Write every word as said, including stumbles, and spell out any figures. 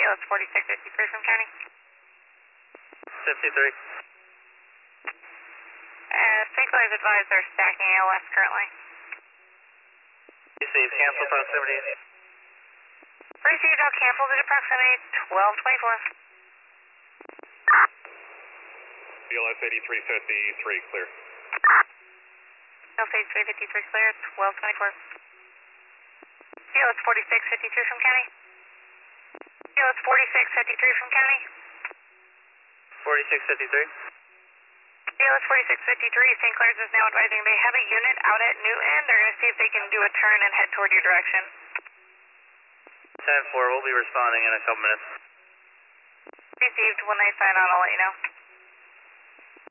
It's forty-six fifty-three from County. fifty-three. Uh, Saint Clair's advised they're stacking A L S currently. Receive, cancel proximity. Received, I'll cancel the proximity twelve twenty-four. B L S eighty-three fifty-three, clear. B L S eighty-three fifty-three clear, twelve twenty-four. B L S forty-six fifty-three from County. B L S forty-six fifty-three from County. forty-six fifty-three. B L S forty-six fifty-three, Saint Clair's is now advising they have a unit out at Newton. They're going to see if they can do a turn and head toward your direction. ten four, we'll be responding in a couple minutes. Received, when they sign on, I'll let you know.